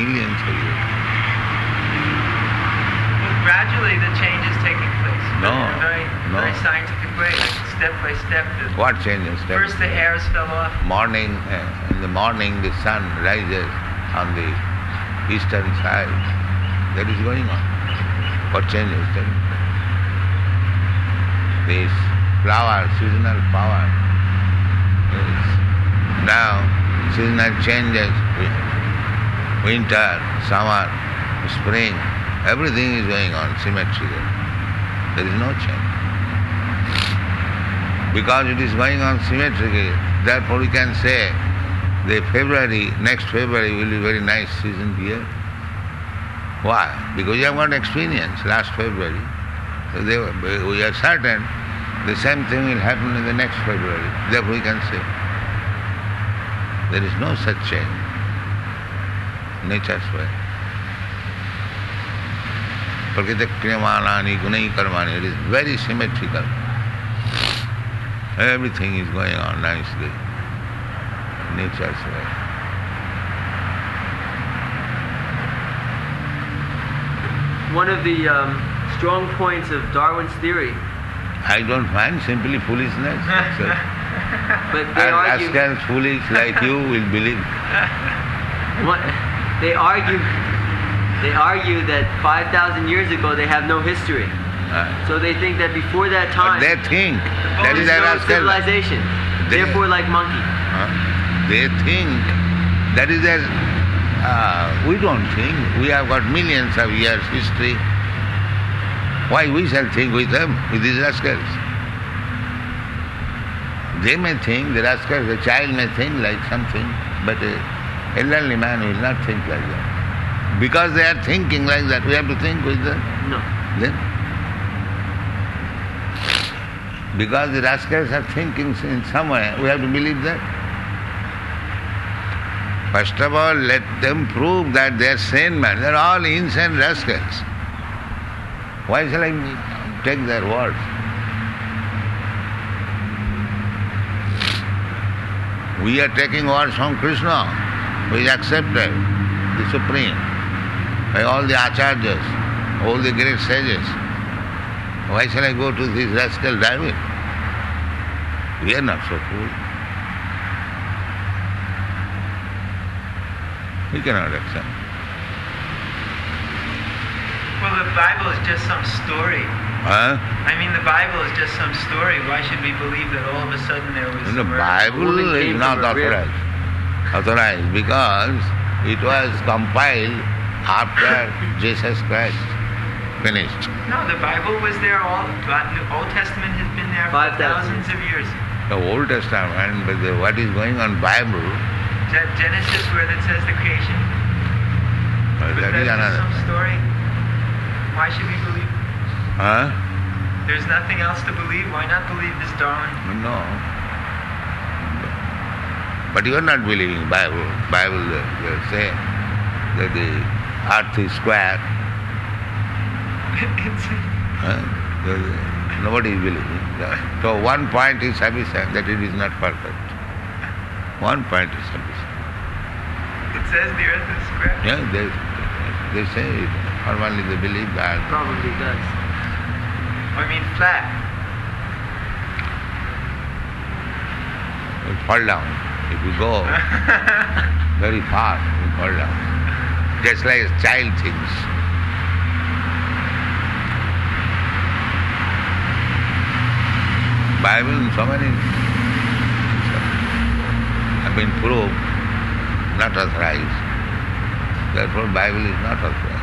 Well, gradually the change is taking place. No, In a very scientific way, like step by step. What changes? First the hairs fell off. In the morning the sun rises on the eastern side. That is going on. What changes? This flower, seasonal flower. Now seasonal changes, winter, summer, spring, everything is going on symmetrically. There is no change. Because it is going on symmetrically, therefore we can say the next February will be very nice season here. Why? Because you have got experience last February. So we are certain the same thing will happen in the next February. Therefore we can say there is no such change. Nature's way. Prakriti kriyamanani gunai karmani. It is very symmetrical. Everything is going on nicely. Nature's way. One of the strong points of Darwin's theory. I don't find simply foolishness. But they And argue. rascals foolish like you will believe. What, they argue that 5,000 years ago they have no history. So they think that before that time They think that is there's a no rascal. civilization. They- Therefore, like monkey. They think that is a. We don't think. We have got millions of years history. Why we shall think with them, with these rascals? They may think, the rascal, the child may think like something, but an elderly man will not think like that. Because they are thinking like that, we have to think with them. No. Then, because the rascals are thinking in some way, we have to believe that. First of all, let them prove that they are sane men. They are all insane rascals. Why shall I take their words? We are taking words from Krishna, who is accepted, the Supreme, by all the acharyas, all the great sages. Why shall I go to this rascal David? We are not so fool. We cannot accept. Well, the Bible is just some story. Huh? I mean, the Bible is just some story. Why should we believe that all of a sudden there was The some Bible woman is came not from a rib. authorized because it was compiled after Jesus Christ finished. No, the Bible was there all. The Old Testament has been there for 5,000. thousands of years. The Old Testament, but what is going on Bible, Genesis, where it says the creation. that But is that's just another. some story. Why should we believe? Huh? There's nothing else to believe. Why not believe this Darwin? No. But you are not believing Bible. Bible they say that the earth is square. Huh? Nobody is believing. So one point is sufficient that it is not perfect. One point is sufficient. It says the earth is square. Yeah, they say it. Normally they believe that. Probably does. I mean flat. It fall down. If you go very far, you fall down. Just like a child thinks. Bible, so many have been proved not authorized. Therefore, Bible is not authorized.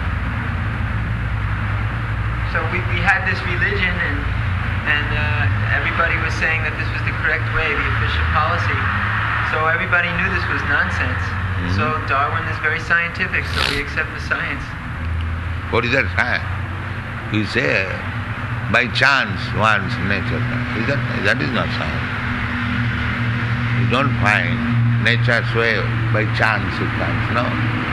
So we had this religion and everybody was saying that this was the correct way, the official policy. So everybody knew this was nonsense. Mm-hmm. So Darwin is very scientific, so we accept the science. What is that science? You say, by chance one's nature. That is not science. You don't find nature's way by chance it comes, no.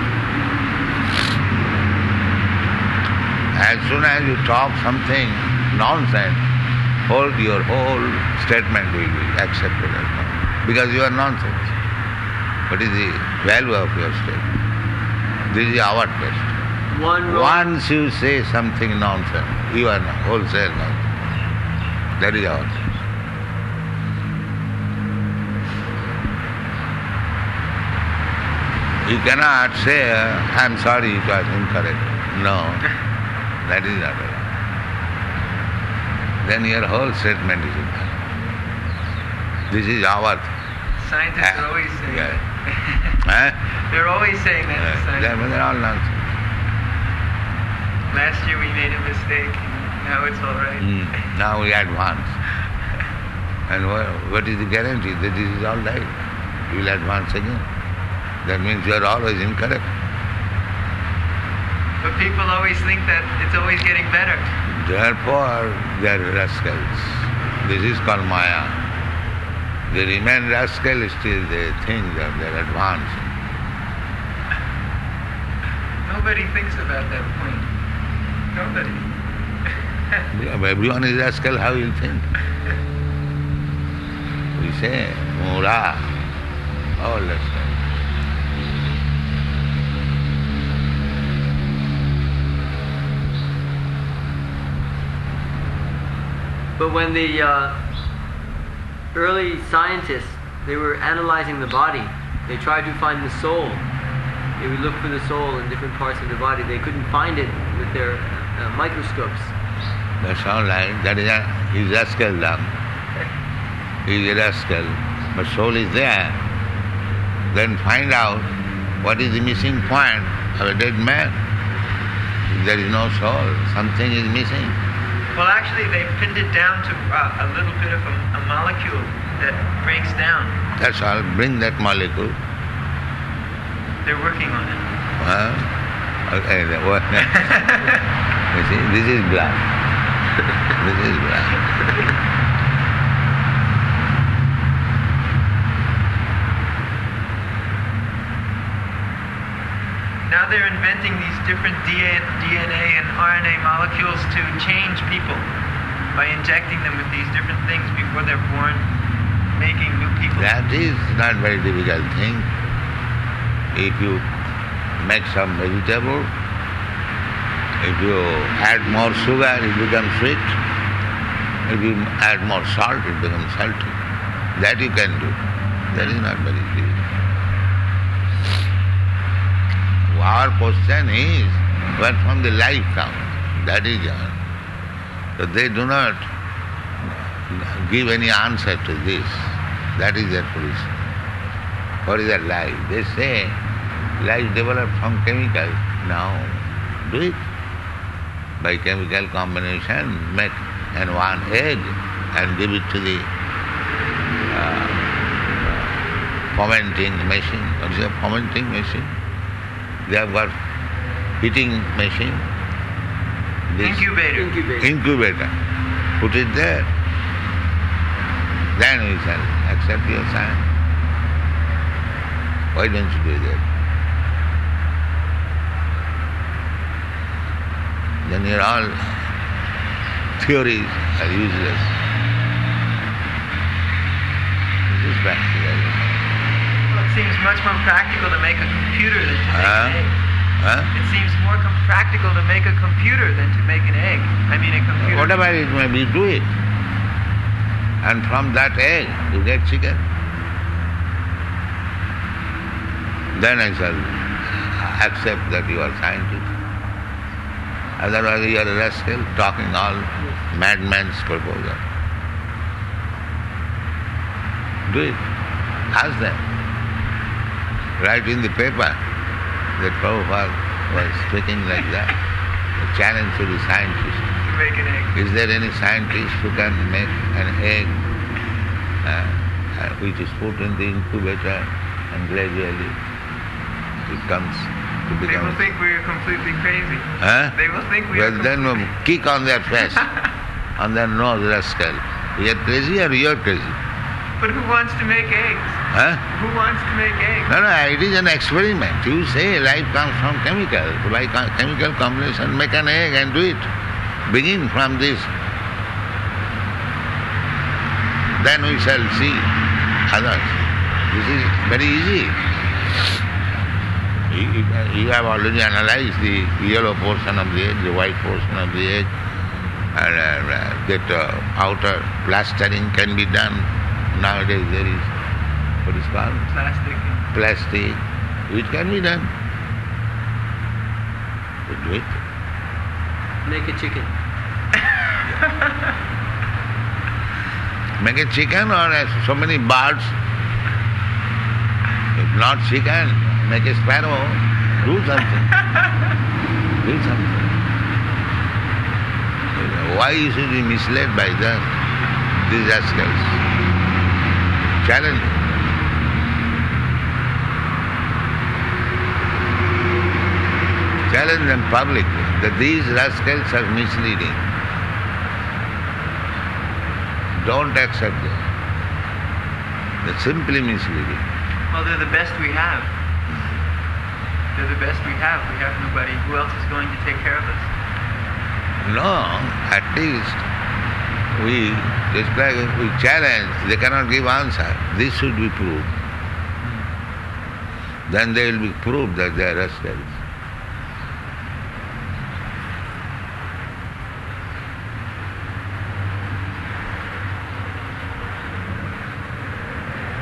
As soon as you talk something nonsense, your whole statement will be accepted as nonsense. Because you are nonsense. What is the value of your statement? This is our test. Once you say something nonsense, you are wholesale nonsense. That is our test. You cannot say, I'm sorry, it was incorrect. No, that is not allowed. Then your whole statement is incorrect. This is our Scientists are always saying yeah. that. They're always saying that. in science. They're all nonsense. Last year we made a mistake. Now it's all right. Now we advance. And what is the guarantee that this is all right? You will advance again. That means you are always incorrect. But people always think that it's always getting better. Therefore, they are rascals. This is called Maya. They remain rascals, still they think that they are advancing. Nobody thinks about that point. Nobody. Everyone is rascal, how will think? We say, Mura, all rascals. But when early scientists, they were analyzing the body. They tried to find the soul. They would look for the soul in different parts of the body. They couldn't find it with their microscopes. That's all right. That is he's rascal dog. He's a rascal. But soul is there. Then find out what is the missing point of a dead man. If there is no soul, something is missing. Well, actually, they pinned it down to a little bit of a molecule that breaks down. That's all. Bring that molecule. They're working on it. Okay. You see, this is black. This is black. Now they're inventing these different DNA and RNA molecules to change people by injecting them with these different things before they're born, making new people. That is not very difficult thing. If you make some vegetable, if you add more sugar, it becomes sweet. If you add more salt, it becomes salty. That you can do. That is not very difficult. Our question is where from the life comes. That is all. So they do not give any answer to this. That is their position. What is that life? They say life developed from chemicals. Now do it. By chemical combination, make and one egg and give it to the fermenting machine. What is a fermenting machine? They have got heating machine. Incubator. Put it there. Then we shall accept your science. Why don't you do that? Then your all theories are useless. This is practical. Well, it seems much more practical to make a computer than to make an egg. It seems more practical to make a computer than to make an egg. I mean, a computer... Whatever it may be, do it. And from that egg, you get chicken. Then I shall accept that you are scientist. Otherwise you are a rascal, talking all madman's proposal. Do it. Ask them. Write in the paper that Prabhupada was speaking like that. A challenge to the scientist. To make an egg. Is there any scientist who can make an egg which is put in the incubator and gradually it comes to become... They will think we are completely crazy. They will think we are then kick on their face, on their nose, rascal. You are crazy or you are crazy? But who wants to make eggs? Who wants to make eggs? No, it is an experiment. You say life comes from chemicals. By chemical combination, make an egg and do it. Begin from this. Then we shall see others. This is very easy. You have already analyzed the yellow portion of the egg, the white portion of the egg, and that outer plastering can be done. Nowadays there is, what is called? Plastic. It can be done. So do it. Make a chicken. Make a chicken or so many birds. If not chicken, make a sparrow. Do something. Do something. Why you should be misled by these rascals? Challenge. Challenge them publicly that these rascals are misleading. Don't accept them. They're simply misleading. Well, they're the best we have. They're the best we have. We have nobody. Who else is going to take care of us? No, at least we challenge. They cannot give answer. This should be proved. Then they will be proved that they are rascals.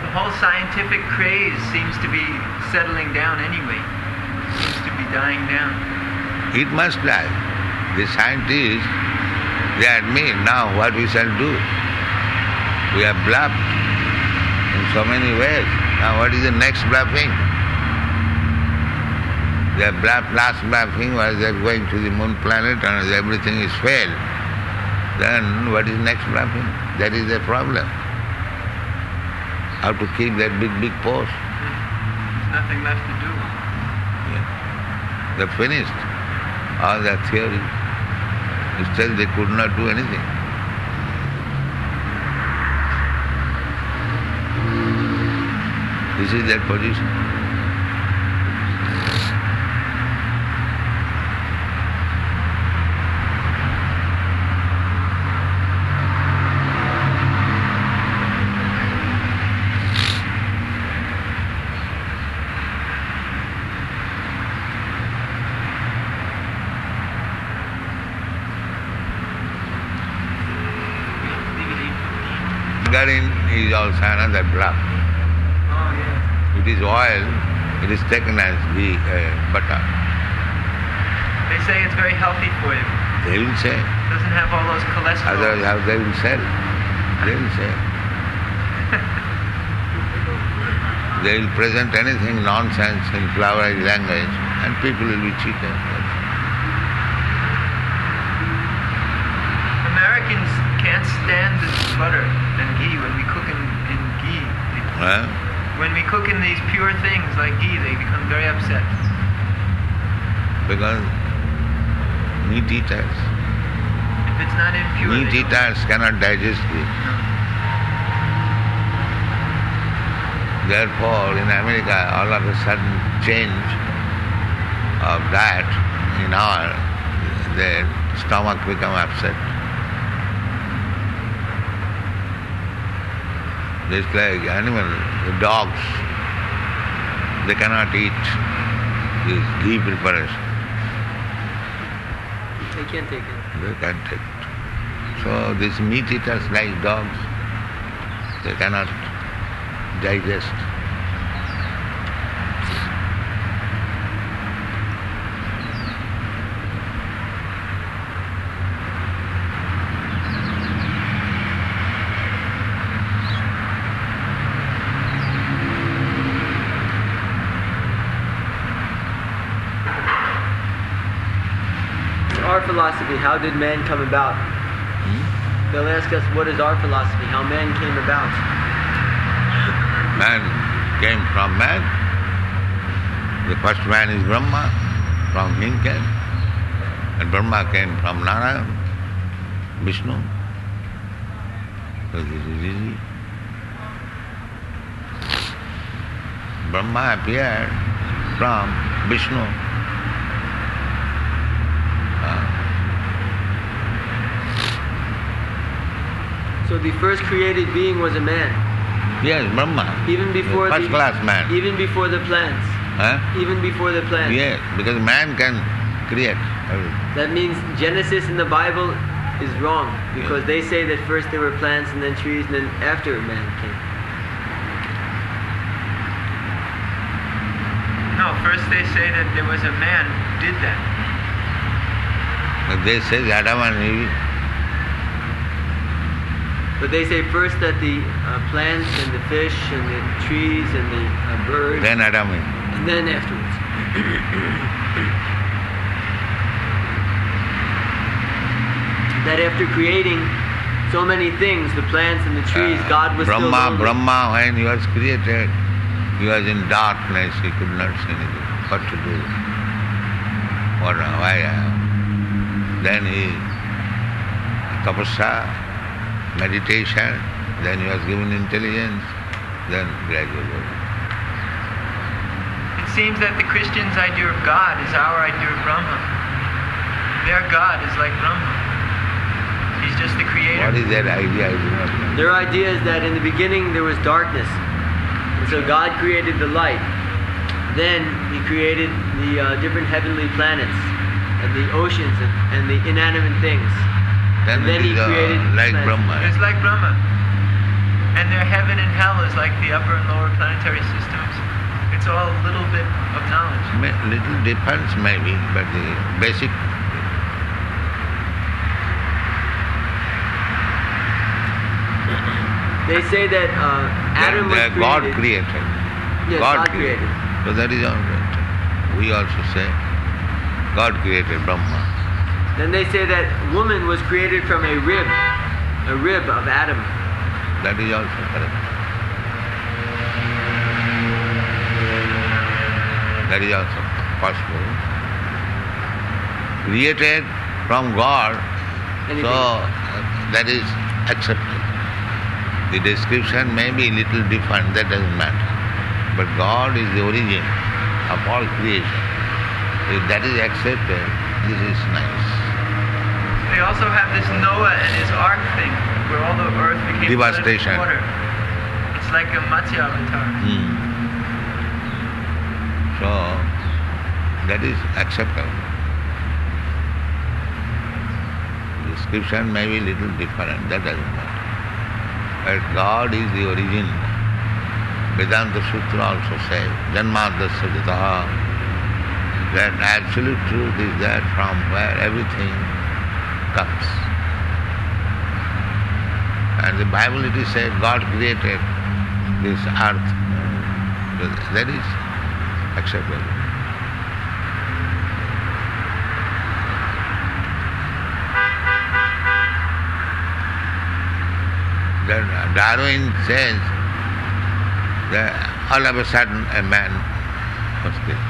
The whole scientific craze seems to be settling down anyway. Seems to be dying down. It must die. The scientists, they admit now what we shall do. We have bluffed in so many ways. Now what is the next bluffing? The last bluffing was they're going to the moon planet and everything is failed. Then what is next bluffing? That is the problem. How to keep that big post. There's nothing left to do. Yeah. They're finished. All that theory. Still they could not do anything. This is their position. Margarine is also another bluff. Oh, yeah. It is oil, it is taken as the butter. They say it's very healthy for you. They will say. Doesn't have all those cholesterol. Otherwise how they will sell. They will say. They will present anything nonsense in flowery language and people will be cheated. Americans can't stand this butter and ghee when we cook in ghee. Huh? When we cook in these pure things like ghee, they become very upset. Because meat eaters. If it's not impure, Meat they don't- eaters cannot digest it. Therefore, in America, all of a sudden change of diet in our, their stomach become upset. Just like animals, the dogs, they cannot eat this ghee preparation. They can't take it. They can't take it. So these meat eaters like dogs, they cannot digest. Our philosophy, how did man come about? They'll ask us, what is our philosophy, how man came about? Man came from man. The first man is Brahma, from him came. And Brahma came from Narayana, Vishnu. So this is easy. Brahma appeared from Vishnu. So the first created being was a man, Yes, Brahma. even before First class man. even before the plants, Huh? even before the plants. Yes, because man can create everything. That means Genesis in the Bible is wrong because Yeah. they say that first there were plants and then trees and then after man came. No, first they say that there was a man who did that. But they say Adam and Eve. But they say first that the plants and the fish and the trees and the birds, Then Adam and Eve. and then afterwards. That after creating so many things, the plants and the trees, God was still lonely. Brahma, when he was created, he was in darkness, he could not see anything. What to do? Why? Then he tapasya, meditation, then he was given intelligence, then gradually. It seems that the Christians' idea of God is our idea of Brahma. Their God is like Brahma. He's just the creator. What is that idea? I do not know. Their idea is that in the beginning there was darkness. And so God created the light. Then he created the different heavenly planets and the oceans and the inanimate things. Then And then it he is created like plants. Brahma. It's like Brahma. And their heaven and hell is like the upper and lower planetary systems. It's all a little bit of knowledge. Little difference maybe, but the basic. They say that Adam was created. God created. Yes, God created. So that is all right. We also say God created Brahma. Then they say that woman was created from a rib of Adam. That is also correct. That is also possible. Created from God, Anything. so that is accepted. The description may be a little different, that doesn't matter. But God is the origin of all creation. If that is accepted, this is nice. They also have this Noah and his ark thing, where all the earth became Devastation. flooded with water. It's like a Matsya avatar. So, that is acceptable. Description may be a little different, that doesn't matter. But God is the origin. Vedanta Sutra also says, Janmadasya Jataha, that absolute truth is that from where everything comes. And the Bible it is said, God created this earth. That is acceptable. Then Darwin says that all of a sudden a man was killed.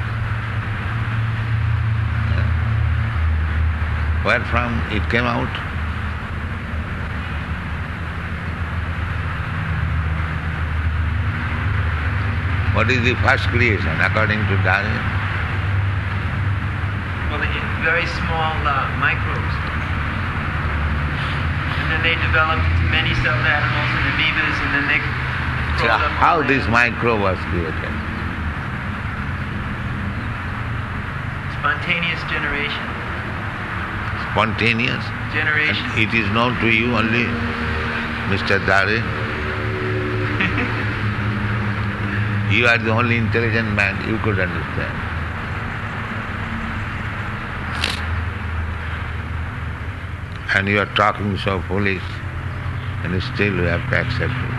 Where from it came out? What is the first creation according to Darwin? Well, the very small microbes. And then they developed many celled animals and amoebas, and then they So crawled up. how on this land. microbe was created? Spontaneous generation. Spontaneous? Generation. And it is known to you only, Mr. Darwin. You are the only intelligent man, you could understand. And you are talking so foolish, and still you have to accept it.